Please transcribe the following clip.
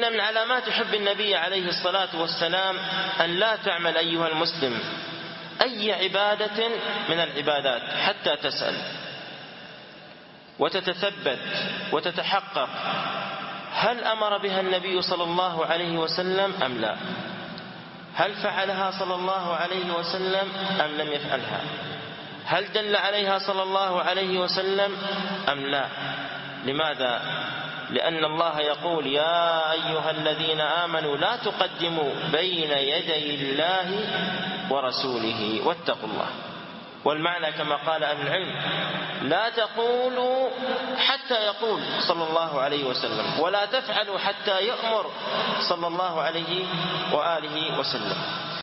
إن من علامات حب النبي عليه الصلاة والسلام أن لا تعمل أيها المسلم أي عبادة من العبادات حتى تسأل وتتثبت وتتحقق هل أمر بها النبي صلى الله عليه وسلم أم لا، هل فعلها صلى الله عليه وسلم أم لم يفعلها، هل دل عليها صلى الله عليه وسلم أم لا. لماذا؟ لأن الله يقول يا أيها الذين آمنوا لا تقدموا بين يدي الله ورسوله واتقوا الله. والمعنى كما قال أهل العلم لا تقولوا حتى يقول صلى الله عليه وسلم، ولا تفعلوا حتى يأمر صلى الله عليه وآله وسلم.